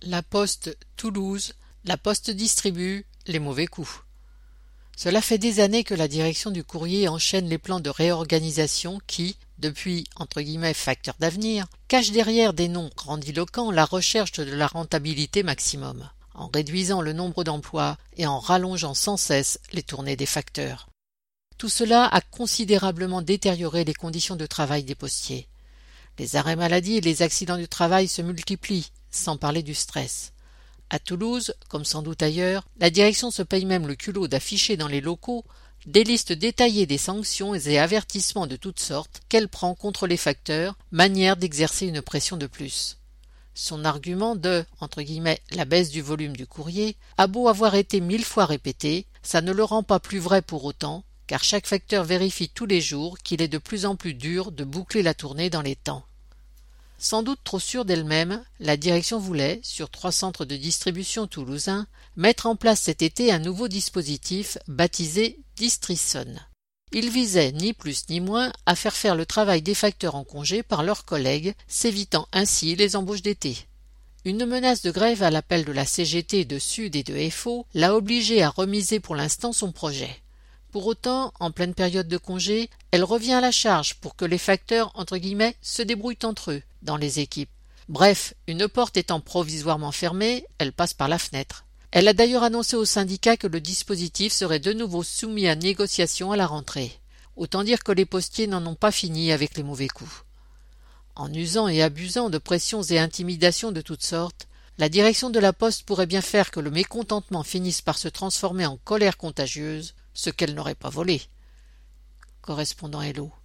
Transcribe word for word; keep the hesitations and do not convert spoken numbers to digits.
La Poste Toulouse, la Poste distribue les mauvais coups. Cela fait des années que la direction du courrier enchaîne les plans de réorganisation qui, depuis entre guillemets facteurs d'avenir, cachent derrière des noms grandiloquents la recherche de la rentabilité maximum, en réduisant le nombre d'emplois et en rallongeant sans cesse les tournées des facteurs. Tout cela a considérablement détérioré les conditions de travail des postiers. Les arrêts maladie et les accidents du travail se multiplient, sans parler du stress. À Toulouse, comme sans doute ailleurs, la direction se paye même le culot d'afficher dans les locaux des listes détaillées des sanctions et avertissements de toutes sortes qu'elle prend contre les facteurs, manière d'exercer une pression de plus. Son argument de entre guillemets, la baisse du volume du courrier a beau avoir été mille fois répété, ça ne le rend pas plus vrai pour autant, car chaque facteur vérifie tous les jours qu'il est de plus en plus dur de boucler la tournée dans les temps. Sans doute trop sûre d'elle-même, la direction voulait, sur trois centres de distribution toulousains, mettre en place cet été un nouveau dispositif baptisé Distrison. Il visait, ni plus ni moins, à faire faire le travail des facteurs en congé par leurs collègues, s'évitant ainsi les embauches d'été. Une menace de grève à l'appel de la C G T, de Sud et de F O l'a obligée à remiser pour l'instant son projet. Pour autant, en pleine période de congé, elle revient à la charge pour que les facteurs, entre guillemets, se débrouillent entre eux, dans les équipes. Bref, une porte étant provisoirement fermée, elle passe par la fenêtre. Elle a d'ailleurs annoncé aux syndicats que le dispositif serait de nouveau soumis à négociation à la rentrée. Autant dire que les postiers n'en ont pas fini avec les mauvais coups. En usant et abusant de pressions et intimidations de toutes sortes, la direction de la Poste pourrait bien faire que le mécontentement finisse par se transformer en colère contagieuse, ce qu'elle n'aurait pas volé. Correspondant Hello.